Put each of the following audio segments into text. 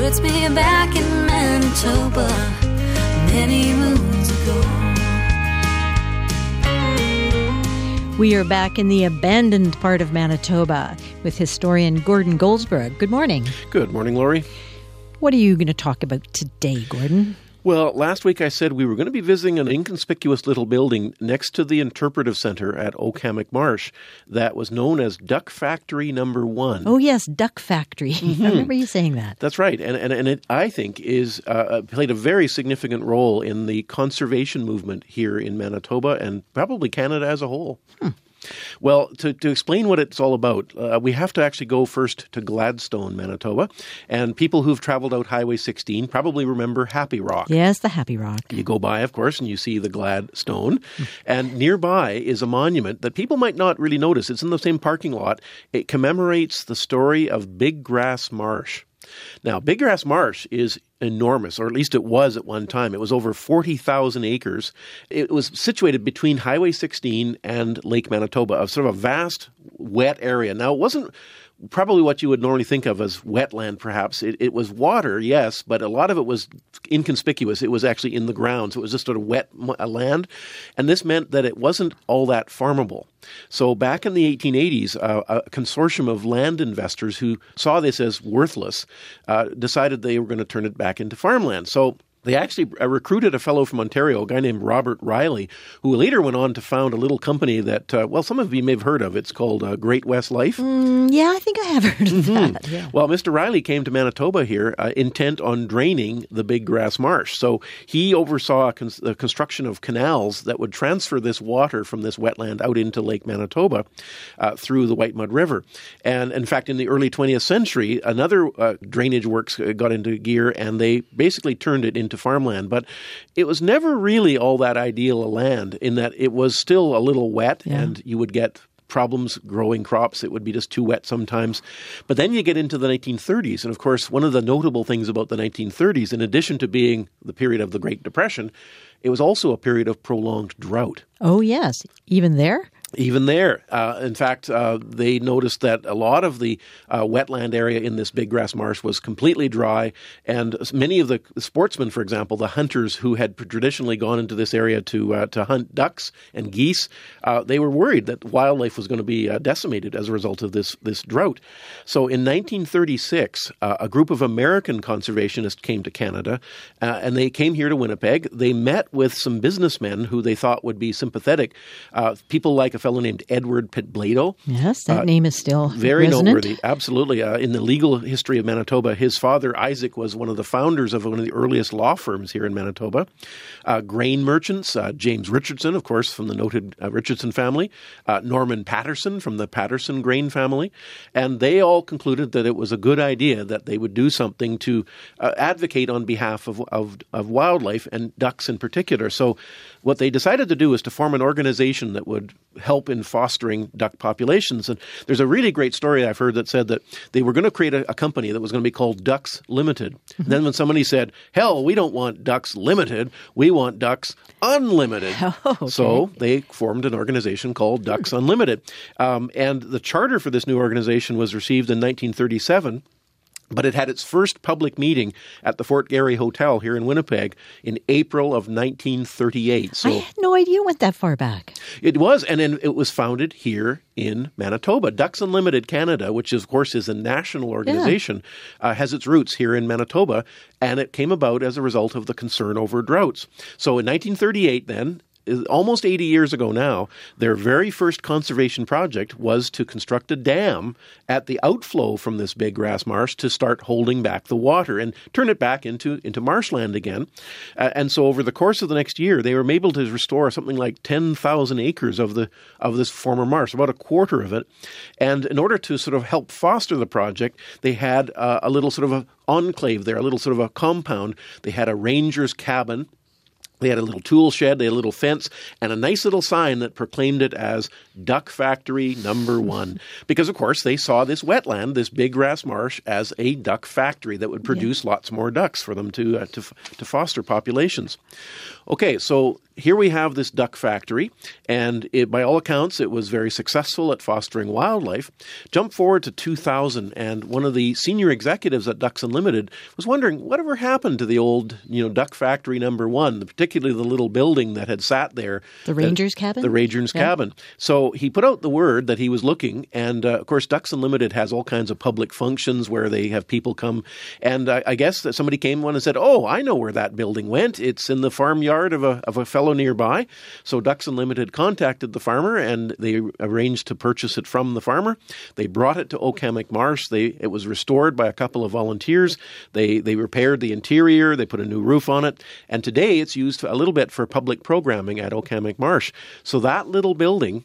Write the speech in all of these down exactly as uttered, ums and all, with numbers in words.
puts me back in Manitoba many moons ago. We are back in the abandoned part of Manitoba with historian Gordon Goldsborough. Good morning. Good morning, Laurie. What are you going to talk about today, Gordon? Well, last week I said we were going to be visiting an inconspicuous little building next to the Interpretive Centre at Oak-Hammock Marsh that was known as Duck Factory Number One. Oh, yes, Duck Factory. Mm-hmm. I remember you saying that. That's right. And and, and it, I think, is uh, played a very significant role in the conservation movement here in Manitoba and probably Canada as a whole. Hmm. Well, to, to explain what it's all about, uh, we have to actually go first to Gladstone, Manitoba. And people who've traveled out Highway sixteen probably remember Happy Rock. Yes, the Happy Rock. You go by, of course, and you see the Gladstone. And nearby is a monument that people might not really notice. It's in the same parking lot. It commemorates the story of Big Grass Marsh. Now, Big Grass Marsh is enormous, or at least it was at one time. It was over forty thousand acres. It was situated between Highway sixteen and Lake Manitoba, a sort of a vast, wet area. Now, it wasn't probably what you would normally think of as wetland, perhaps. It, it was water, yes, but a lot of it was inconspicuous. It was actually in the ground, so it was just sort of wet land. And this meant that it wasn't all that farmable. So back in the eighteen eighties, uh, a consortium of land investors who saw this as worthless uh, decided they were going to turn it back into farmland. So they actually recruited a fellow from Ontario, a guy named Robert Riley, who later went on to found a little company that, uh, well, some of you may have heard of. It's called uh, Great West Life. Mm, yeah, I think I have heard of Mm-hmm. that. Yeah. Well, Mister Riley came to Manitoba here uh, intent on draining the Big Grass Marsh. So he oversaw cons- the construction of canals that would transfer this water from this wetland out into Lake Manitoba uh, through the White Mud River. And in fact, in the early twentieth century, another uh, drainage works got into gear, and they basically turned it into farmland. But it was never really all that ideal a land in that it was still a little wet, yeah. and you would get problems growing crops. It would be just too wet sometimes. But then you get into the nineteen thirties. And of course, one of the notable things about the nineteen thirties, in addition to being the period of the Great Depression, it was also a period of prolonged drought. Oh, yes. Even there? Even there. Uh, in fact, uh, they noticed that a lot of the uh, wetland area in this Big Grass Marsh was completely dry, and many of the sportsmen, for example, the hunters who had traditionally gone into this area to uh, to hunt ducks and geese, uh, they were worried that wildlife was going to be uh, decimated as a result of this, this drought. So in nineteen thirty-six, uh, a group of American conservationists came to Canada, uh, and they came here to Winnipeg. They met with some businessmen who they thought would be sympathetic, uh, people like a fellow named Edward Pitblado. Yes, that uh, name is still very resonant. noteworthy. Absolutely. Uh, in the legal history of Manitoba, his father, Isaac, was one of the founders of one of the earliest law firms here in Manitoba. Uh, grain merchants, uh, James Richardson, of course, from the noted uh, Richardson family, uh, Norman Patterson from the Patterson grain family, and they all concluded that it was a good idea that they would do something to uh, advocate on behalf of, of, of wildlife and ducks in particular. So what they decided to do is to form an organization that would help in fostering duck populations. And there's a really great story I've heard that said that they were going to create a, a company that was going to be called Ducks Limited. Mm-hmm. Then when somebody said, hell, we don't want Ducks Limited, we want Ducks Unlimited. Oh, okay. So they formed an organization called Ducks Unlimited. Um, and the charter for this new organization was received in nineteen thirty-seven. But it had its first public meeting at the Fort Garry Hotel here in Winnipeg in April of nineteen thirty-eight. So I had no idea it went that far back. It was, and then it was founded here in Manitoba. Ducks Unlimited Canada, which is, of course is a national organization, yeah. uh, has its roots here in Manitoba, and it came about as a result of the concern over droughts. So in nineteen thirty-eight then, almost eighty years ago now, their very first conservation project was to construct a dam at the outflow from this Big Grass Marsh to start holding back the water and turn it back into, into marshland again. Uh, and so over the course of the next year, they were able to restore something like ten thousand acres of the of this former marsh, about a quarter of it. And in order to sort of help foster the project, they had uh, a little sort of a enclave there, a little sort of a compound. They had a ranger's cabin. They had a little tool shed, they had a little fence, and a nice little sign that proclaimed it as Duck Factory Number One. Because, of course, they saw this wetland, this big grass marsh, as a duck factory that would produce yeah. lots more ducks for them to, uh, to to foster populations. Okay, so here we have this duck factory, and it, by all accounts, it was very successful at fostering wildlife. Jump forward to two thousand, and one of the senior executives at Ducks Unlimited was wondering whatever happened to the old, you know, Duck Factory Number One, particularly the little building that had sat there. The Ranger's that, cabin? The Ranger's yeah. cabin. So he put out the word that he was looking, and uh, of course, Ducks Unlimited has all kinds of public functions where they have people come, and I, I guess that somebody came one and said, oh, I know where that building went. It's in the farmyard of a of a fellow nearby. So Ducks Unlimited contacted the farmer, and they arranged to purchase it from the farmer. They brought it to Oakhammock Marsh. They it was restored by a couple of volunteers. They they repaired the interior. They put a new roof on it, and today it's used a little bit for public programming at Oakhammock Marsh. So that little building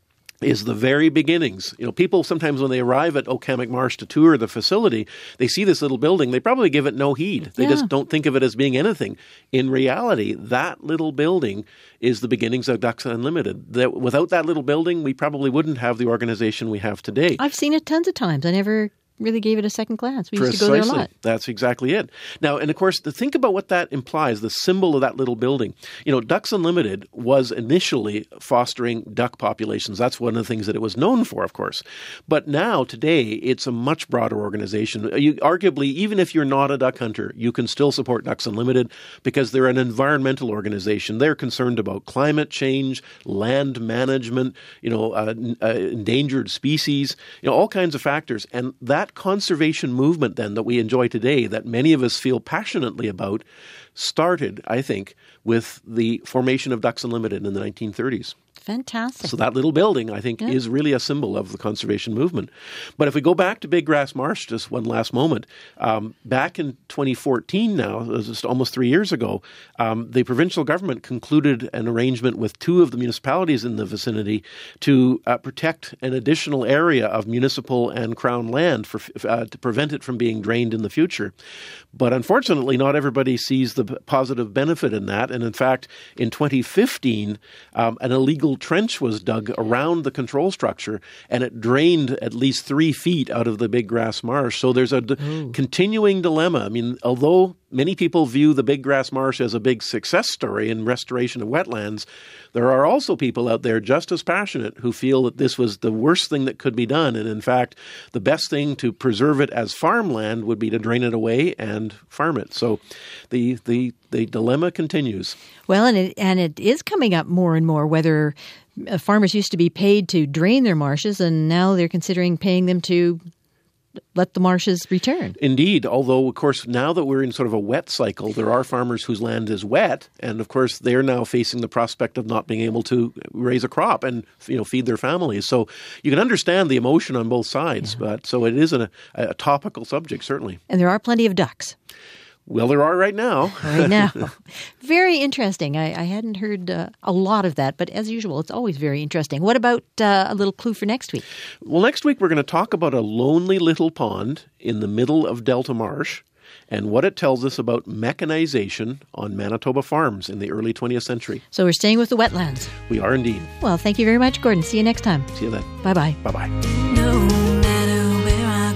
is the very beginnings. You know, people sometimes when they arrive at Oakhammock Marsh to tour the facility, they see this little building. They probably give it no heed. They yeah. just don't think of it as being anything. In reality, that little building is the beginnings of Ducks Unlimited. That without that little building, we probably wouldn't have the organization we have today. I've seen it tons of times. I never really gave it a second glance. We used Precisely. to go there a lot. That's exactly it. Now, and of course, to think about what that implies, the symbol of that little building. You know, Ducks Unlimited was initially fostering duck populations. That's one of the things that it was known for, of course. But now, today, it's a much broader organization. You, arguably, even if you're not a duck hunter, you can still support Ducks Unlimited because they're an environmental organization. They're concerned about climate change, land management, you know, uh, uh, endangered species, you know, all kinds of factors. And that conservation movement then that we enjoy today, that many of us feel passionately about, started, I think, with the formation of Ducks Unlimited in the nineteen thirties. Fantastic. So that little building, I think, yeah. is really a symbol of the conservation movement. But if we go back to Big Grass Marsh just one last moment, um, back in twenty fourteen now, it was just almost three years ago, um, the provincial government concluded an arrangement with two of the municipalities in the vicinity to uh, protect an additional area of municipal and Crown land for uh, to prevent it from being drained in the future. But unfortunately, not everybody sees the positive benefit in that. And in fact, in twenty fifteen, um, an illegal trench was dug around the control structure, and it drained at least three feet out of the Big Grass Marsh. So there's a d- continuing dilemma. I mean, although many people view the Big Grass Marsh as a big success story in restoration of wetlands, there are also people out there just as passionate who feel that this was the worst thing that could be done. And in fact, the best thing to preserve it as farmland would be to drain it away and farm it. So the the the dilemma continues. Well, and it, and it is coming up more and more, whether uh, farmers used to be paid to drain their marshes, and now they're considering paying them to let the marshes return. Indeed, although, of course, now that we're in sort of a wet cycle, there are farmers whose land is wet, and, of course, they're now facing the prospect of not being able to raise a crop and, you know, feed their families. So you can understand the emotion on both sides, yeah. but so it is a, a topical subject, certainly. And there are plenty of ducks. Well, there are right now. Right now. Very interesting. I, I hadn't heard uh, a lot of that, but as usual, it's always very interesting. What about uh, a little clue for next week? Well, next week we're going to talk about a lonely little pond in the middle of Delta Marsh and what it tells us about mechanization on Manitoba farms in the early twentieth century. So we're staying with the wetlands. We are indeed. Well, thank you very much, Gordon. See you next time. See you then. Bye-bye. Bye-bye. No matter where I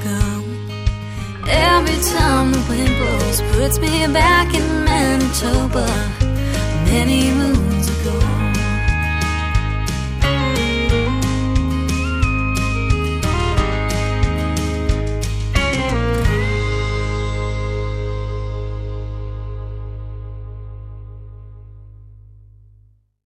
go, every time the wind blows puts me back in Manitoba. Many moons